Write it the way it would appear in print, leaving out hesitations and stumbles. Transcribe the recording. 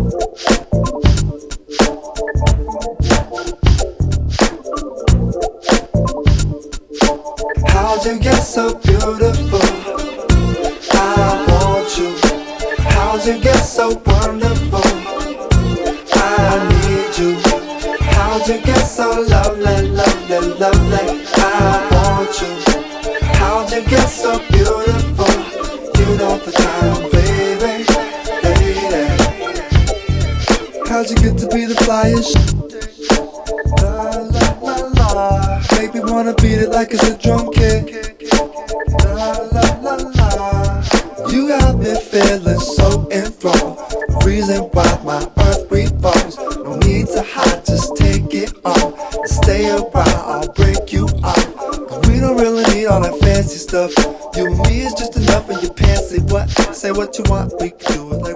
How'd you get so beautiful? I want you. How'd you get so wonderful? I need you. How'd you get so lovely, lovely, lovely? I want you. How'd you get so beautiful? You know the time, baby, lady. How'd you get to be the flyest? La la la la. Make me wanna beat it like it's a drum kick. La la la la. You got me feeling so enthralled. The reason why my earth revolves. No need to hide, just take it off. Stay a while, I'll break you off. Cause we don't really need all that fancy stuff. You and me is just enough in your pants. Say what you want, we can do it like